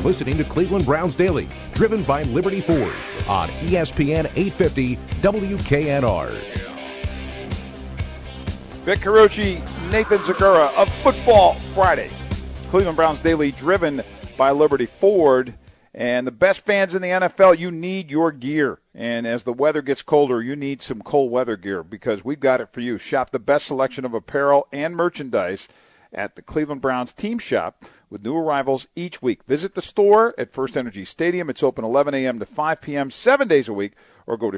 listening to Cleveland Browns Daily, driven by Liberty Ford on ESPN 850 WKNR. Vic Carucci, Nathan Zagura of Football Friday. Cleveland Browns Daily, driven by Liberty Ford. And the best fans in the NFL, you need your gear. And as the weather gets colder, you need some cold weather gear because we've got it for you. Shop the best selection of apparel and merchandise at the Cleveland Browns Team Shop with new arrivals each week. Visit the store at First Energy Stadium. It's open 11 a.m. to 5 p.m. 7 days a week, or go to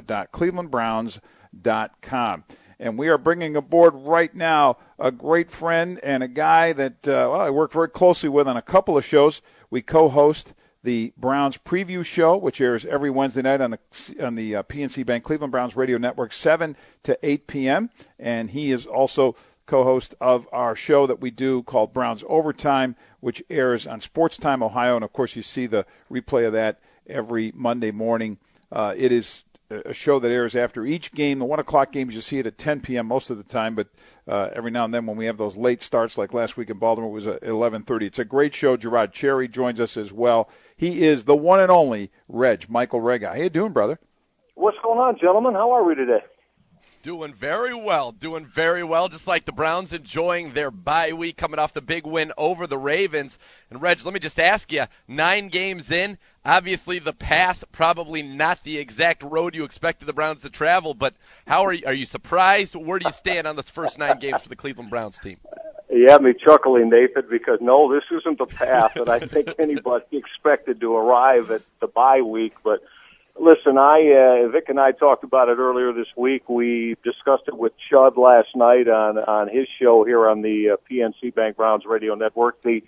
shop.clevelandbrowns.com. And we are bringing aboard right now a great friend and a guy that I work very closely with on a couple of shows. We co-host the Browns Preview Show, which airs every Wednesday night on the PNC Bank Cleveland Browns Radio Network, 7 to 8 p.m. And he is also co-host of our show that we do called Browns Overtime, which airs on Sports Time Ohio. And, of course, you see the replay of that every Monday morning. It is a show that airs after each game. The 1 o'clock games, you see it at 10 p.m. most of the time, but every now and then when we have those late starts like last week in Baltimore, it was at 11:30. It's a great show. Gerard Cherry joins us as well. He is the one and only Michael Rega. How you doing, brother? What's going on, gentlemen? How are we today? Doing very well, just like the Browns enjoying their bye week, coming off the big win over the Ravens. And, Reg, let me just ask you, 9 games in, obviously the path, probably not the exact road you expected the Browns to travel, but how are you surprised? Where do you stand on the first 9 games for the Cleveland Browns team? You have me chuckling, Nathan, because, no, this isn't the path that I think anybody expected to arrive at the bye week, but listen, Vic and I talked about it earlier this week. We discussed it with Chud last night on his show here on the PNC Bank Browns Radio Network. The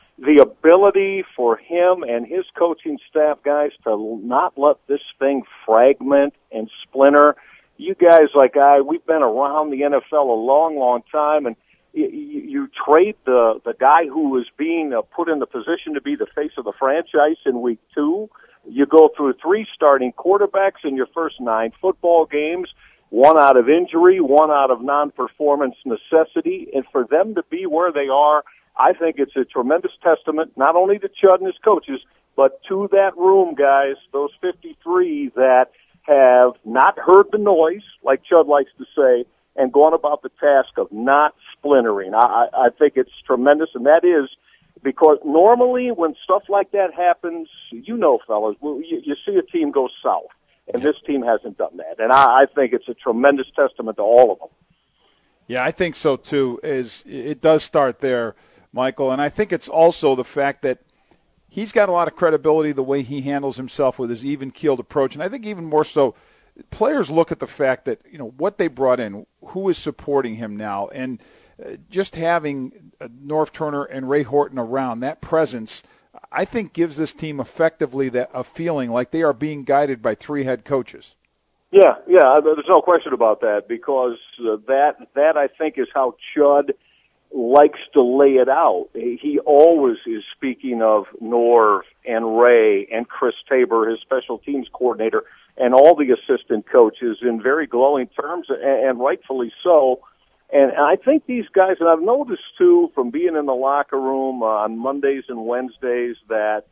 ability for him and his coaching staff, guys, to not let this thing fragment and splinter. You guys, we've been around the NFL a long, long time, and you trade the guy who is being put in the position to be the face of the franchise in week 2. You go through 3 starting quarterbacks in your first 9 football games, 1 out of injury, 1 out of non-performance necessity, and for them to be where they are, I think it's a tremendous testament, not only to Chud and his coaches, but to that room, guys, those 53 that have not heard the noise, like Chud likes to say, and gone about the task of not splintering. I think it's tremendous, and that is because normally when stuff like that happens, fellas, you see a team go south, and this team hasn't done that. And I think it's a tremendous testament to all of them. Yeah, I think so, too. It does start there, Michael, and I think it's also the fact that he's got a lot of credibility the way he handles himself with his even-keeled approach, and I think even more so, players look at the fact that, what they brought in, who is supporting him now, and just having Norv Turner and Ray Horton around, that presence, I think gives this team effectively a feeling like they are being guided by 3 head coaches. Yeah, there's no question about that, because that I think is how Chud likes to lay it out. He always is speaking of Norv and Ray and Chris Tabor, his special teams coordinator, and all the assistant coaches in very glowing terms, and rightfully so. And I think these guys, and I've noticed too from being in the locker room on Mondays and Wednesdays that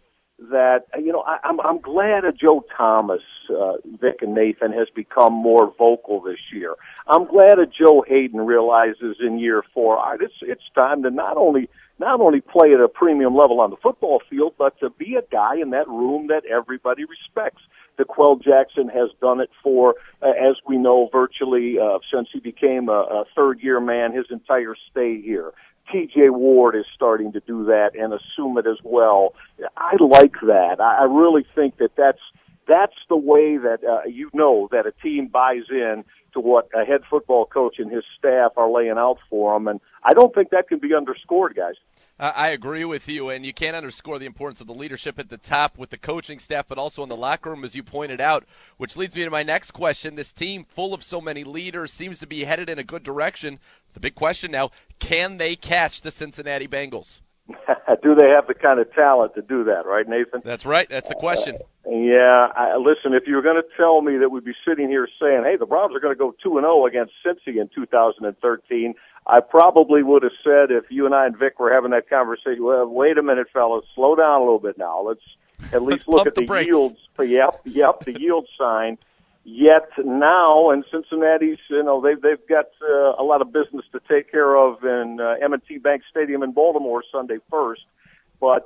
I'm glad Joe Thomas, Vic and Nathan, has become more vocal this year. I'm glad Joe Hayden realizes in year 4, all right, it's time to not only play at a premium level on the football field, but to be a guy in that room that everybody respects. DeQuell Jackson has done it for, as we know, virtually since he became a third-year man his entire stay here. T.J. Ward is starting to do that and assume it as well. I like that. I really think that's the way that that a team buys in to what a head football coach and his staff are laying out for them, and I don't think that can be underscored, guys. I agree with you, and you can't underscore the importance of the leadership at the top with the coaching staff, but also in the locker room, as you pointed out, which leads me to my next question. This team, full of so many leaders, seems to be headed in a good direction. The big question now, can they catch the Cincinnati Bengals? Do they have the kind of talent to do that, right, Nathan? That's right. That's the question. Listen, if you were going to tell me that we'd be sitting here saying, hey, the Browns are going to go 2-0 against Cincy in 2013, I probably would have said, if you and I and Vic were having that conversation, well, wait a minute, fellas, slow down a little bit now. Let's at least look at the yields. Yep, the yield sign. Yet now, and Cincinnati's, they've got a lot of business to take care of in M&T Bank Stadium in Baltimore Sunday first. But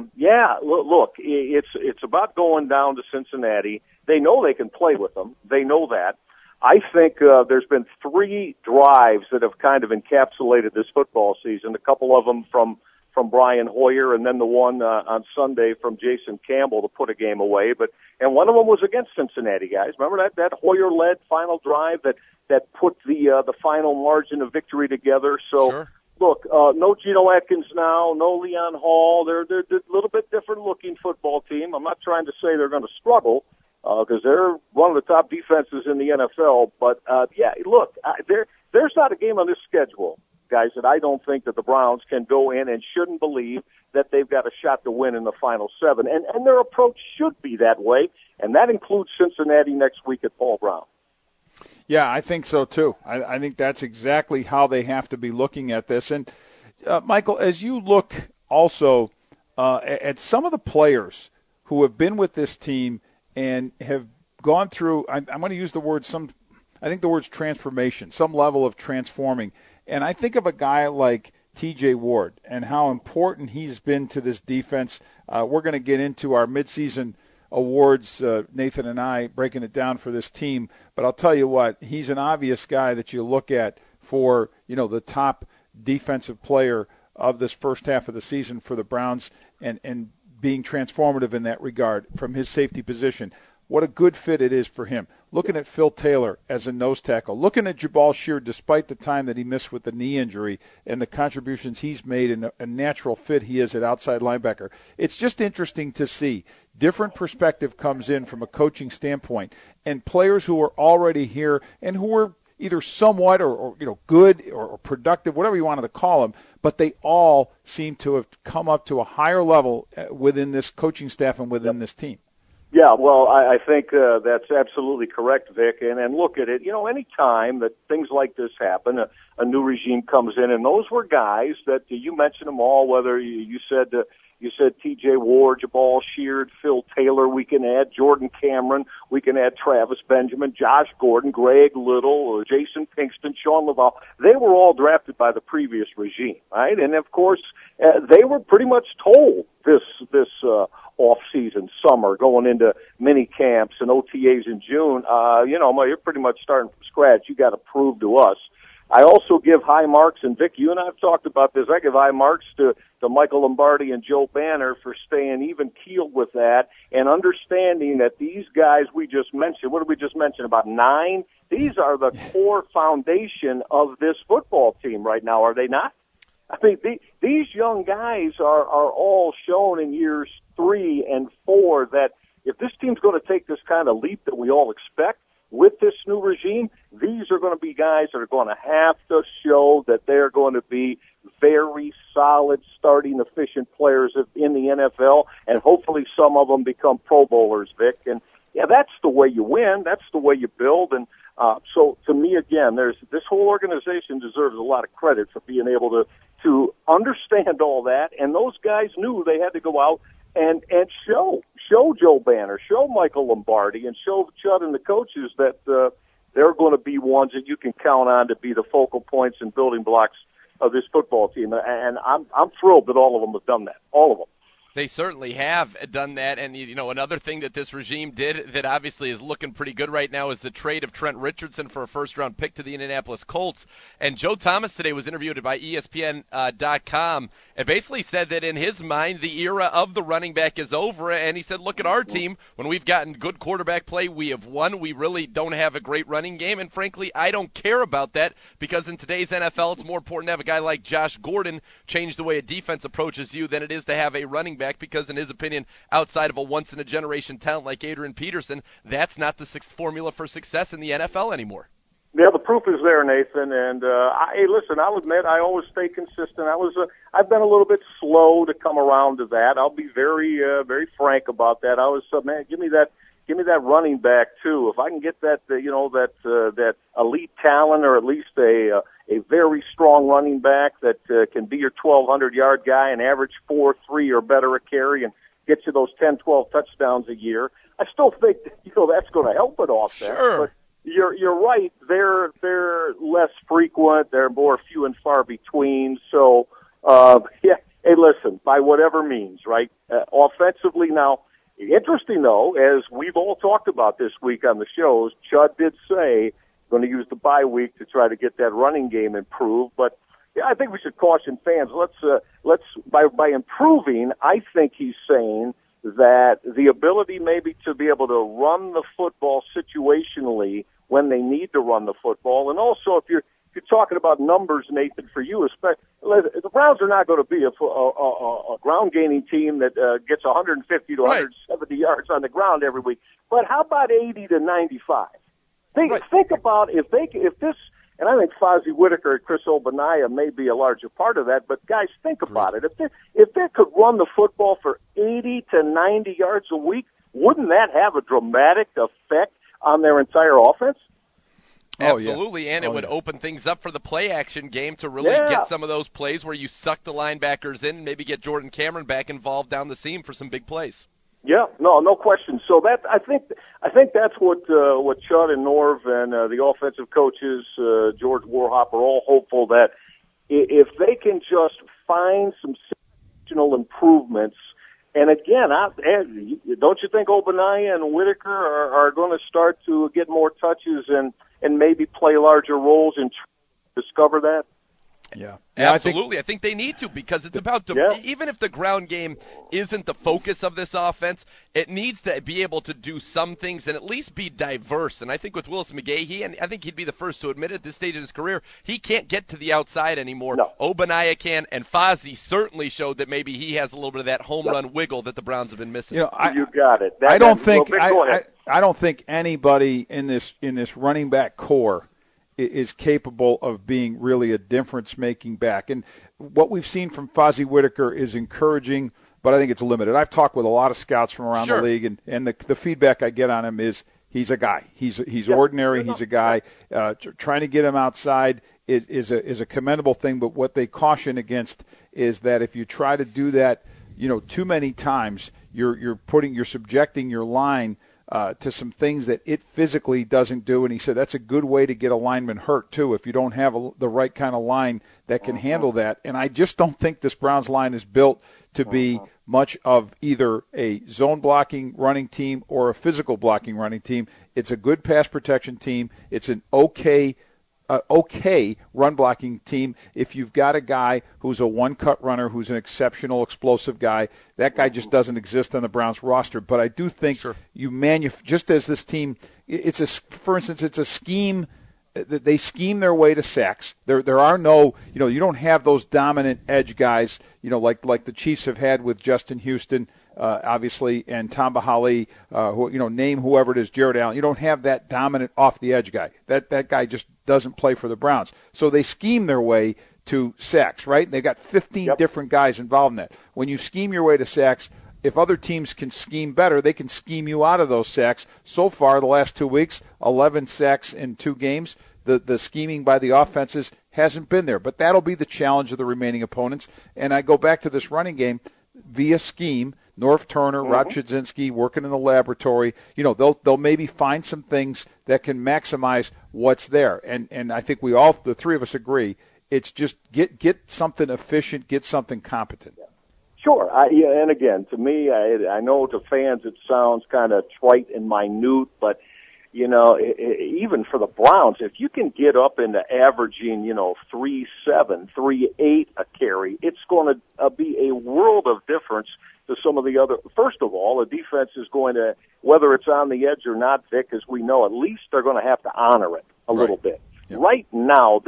look, it's about going down to Cincinnati. They know they can play with them. They know that. I think there's been 3 drives that have kind of encapsulated this football season. A couple of them from Brian Hoyer, and then the one on Sunday from Jason Campbell to put a game away. And one of them was against Cincinnati, guys. Remember that Hoyer-led final drive that put the final margin of victory together. So. Sure. Look, no Geno Atkins now, no Leon Hall. They're a little bit different looking football team. I'm not trying to say they're going to struggle because they're one of the top defenses in the NFL. But look, there's not a game on this schedule, guys, that I don't think that the Browns can go in and shouldn't believe that they've got a shot to win in the final 7. And their approach should be that way, and that includes Cincinnati next week at Paul Brown. Yeah, I think so too. I think that's exactly how they have to be looking at this. And, Michael, as you look also at some of the players who have been with this team and have gone through, I'm going to use the word I think the word's transformation, some level of transforming. And I think of a guy like T.J. Ward and how important he's been to this defense. We're going to get into our midseason awards, Nathan and I, breaking it down for this team. But I'll tell you what, he's an obvious guy that you look at for, the top defensive player of this first half of the season for the Browns and being transformative in that regard from his safety position. What a good fit it is for him. Looking at Phil Taylor as a nose tackle. Looking at Jabal Sheard, despite the time that he missed with the knee injury and the contributions he's made and a natural fit he is at outside linebacker. It's just interesting to see. Different perspective comes in from a coaching standpoint. And players who are already here and who are either somewhat or good or productive, whatever you wanted to call them, but they all seem to have come up to a higher level within this coaching staff and within this team. Yeah, well, I think that's absolutely correct, Vic. And look at it. Any time that things like this happen, a new regime comes in, and those were guys that you mentioned them all. Whether you said T.J. Ward, Jabal Sheard, Phil Taylor. We can add Jordan Cameron. We can add Travis Benjamin, Josh Gordon, Greg Little, Jason Pinkston, Sean Laval. They were all drafted by the previous regime, right? And of course, they were pretty much told this off-season summer, going into mini camps and OTAs in June, you're pretty much starting from scratch. You got to prove to us. I also give high marks, and Vic, you and I have talked about this. I give high marks to Michael Lombardi and Joe Banner for staying even keeled with that and understanding that these guys we just mentioned, what did we just mention, about 9? These are the core foundation of this football team right now, are they not? I mean, these young guys are all shown in years 3 and 4 that if this team's going to take this kind of leap that we all expect with this new regime, these are going to be guys that are going to have to show that they're going to be very solid, starting, efficient players in the NFL, and hopefully some of them become Pro Bowlers, Vic. And, yeah, that's the way you win. That's the way you build. And so to me, again, this whole organization deserves a lot of credit for being able to understand all that. And those guys knew they had to go out and show Joe Banner, show Michael Lombardi, and show Chud and the coaches that they're going to be ones that you can count on to be the focal points and building blocks of this football team. And I'm thrilled that all of them have done that, all of them. They certainly have done that. And, another thing that this regime did that obviously is looking pretty good right now is the trade of Trent Richardson for a first-round pick to the Indianapolis Colts. And Joe Thomas today was interviewed by ESPN.com and basically said that in his mind the era of the running back is over. And he said, look at our team. When we've gotten good quarterback play, we have won. We really don't have a great running game. And, frankly, I don't care about that because in today's NFL it's more important to have a guy like Josh Gordon change the way a defense approaches you than it is to have a running back, because in his opinion, outside of a once-in-a-generation talent like Adrian Peterson, that's not the formula for success in the NFL anymore. Yeah, the proof is there, Nathan. And listen, I'll admit I always stay consistent. I've been a little bit slow to come around to that. I'll be very, very frank about that. I was, man, give me that running back too. If I can get that, that elite talent, or at least a a very strong running back that can be your 1,200-yard guy and average 4, 3 or better a carry and get you those 10, 12 touchdowns a year. I still think that's going to help an offense. Sure. But you're right. They're less frequent. They're more few and far between. So yeah. Hey, listen. By whatever means, right? Offensively now. Interesting though, as we've all talked about this week on the shows, Chud did say going to use the bye week to try to get that running game improved. But yeah, I think we should caution fans. Let's by improving, I think he's saying that the ability maybe to be able to run the football situationally when they need to run the football, and also if you're talking about numbers, Nathan, for you, especially, the Browns are not going to be a ground gaining team that gets 150 to 170 yards on the ground every week. But how about 80 to 95? Think about if this, and I think Fozzie Whitaker and Chris Ogbonnaya may be a larger part of that. But guys, think about it. If they could run the football for 80 to 90 yards a week, wouldn't that have a dramatic effect on their entire offense? Absolutely, and it would open things up for the play-action game to really get some of those plays where you suck the linebackers in and maybe get Jordan Cameron back involved down the seam for some big plays. Yeah, no question. So that I think that's what Chud and Norv and the offensive coaches, George Warhop, are all hopeful that if they can just find some situational improvements. And again, don't you think Ogbonnaya and Whitaker are going to start to get more touches and maybe play larger roles and discover that? Yeah, absolutely. I think they need to, because it's about even if the ground game isn't the focus of this offense, it needs to be able to do some things and at least be diverse. And I think with Willis McGahee, and I think he'd be the first to admit at this stage of his career, he can't get to the outside anymore. No. Ogbonnaya can, and Fozzie certainly showed that maybe he has a little bit of that home run wiggle that the Browns have been missing. You got it. I don't think anybody in this running back core is capable of being really a difference-making back. And what we've seen from Fozzie Whitaker is encouraging, but I think it's limited. I've talked with a lot of scouts from around the league, and the feedback I get on him is he's a guy. He's ordinary. He's a guy. Trying to get him outside is a commendable thing, but what they caution against is that if you try to do that, too many times, you're subjecting your line to some things that it physically doesn't do. And he said that's a good way to get a lineman hurt, too, if you don't have the right kind of line that can handle that. And I just don't think this Browns line is built to be much of either a zone blocking running team or a physical blocking running team. It's a good pass protection team. It's an okay run blocking team. If you've got a guy who's a one-cut runner, who's an exceptional explosive guy, that guy just doesn't exist on the Browns roster. But I do think just as this team, for instance, it's a scheme. They scheme their way to sacks. There are no, you don't have those dominant edge guys, like the Chiefs have had with Justin Houston, obviously, and Tamba Hali, name whoever it is, Jared Allen. You don't have that dominant off the edge guy. That guy just doesn't play for the Browns. So they scheme their way to sacks, right? They've got 15 different guys involved in that. When you scheme your way to sacks, if other teams can scheme better, they can scheme you out of those sacks. So far, the last 2 weeks, 11 sacks in 2 games. The scheming by the offenses hasn't been there. But that'll be the challenge of the remaining opponents. And I go back to this running game via scheme. Norv Turner, Rob Chudzinski working in the laboratory. They'll maybe find some things that can maximize what's there. And I think the three of us agree. It's just get something efficient, get something competent. Sure. And again, to me, I know to fans it sounds kind of trite and minute, but, even for the Browns, if you can get up into averaging, 3.7, 3.8 a carry, it's going to be a world of difference to some of the other. First of all, the defense is going to, whether it's on the edge or not, Vic, as we know, at least they're going to have to honor it a little bit. Yep. Right now,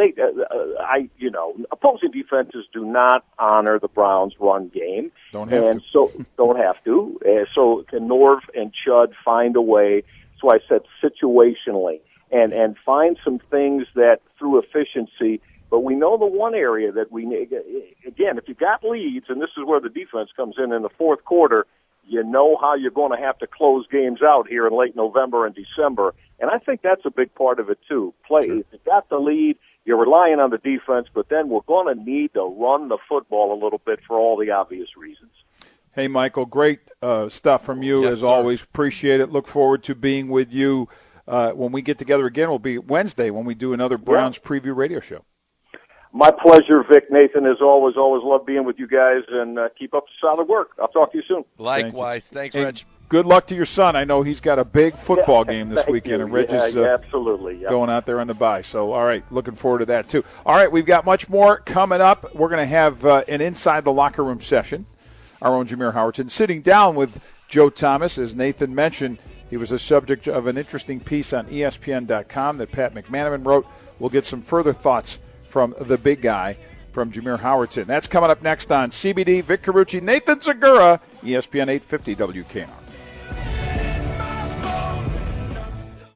opposing defenses do not honor the Browns' run game. Don't have to. So can Norv and Chud find a way? That's why I said situationally, and find some things that through efficiency. But we know the one area that we need, again, if you got leads, and this is where the defense comes in the fourth quarter, you know how you're going to have to close games out here in late November and December. And I think that's a big part of it, too. If you got the lead, You're relying on the defense, but then we're going to need to run the football a little bit for all the obvious reasons. Hey, Michael, great stuff from you, Yes, as sir. always. Appreciate it. Look forward to being with you when we get together again. It'll be Wednesday when we do another Browns preview radio show. My pleasure, Vic, Nathan, as always. Always love being with you guys, and keep up the solid work. I'll talk to you soon. Likewise. Thanks, And Reg. good luck to your son. I know he's got a big football game this Thank weekend, you. and Reg is absolutely. going out there on the bye. So, all right, looking forward to that, too. All right, we've got much more coming up. We're going to have an Inside the Locker Room session. Our own Jameer Howerton sitting down with Joe Thomas. As Nathan mentioned, he was the subject of an interesting piece on ESPN.com that Pat McManaman wrote. We'll get some further thoughts from the big guy, from Jameer Howerton. That's coming up next on CBD. Vic Carucci, Nathan Zagura, ESPN 850 WKNR.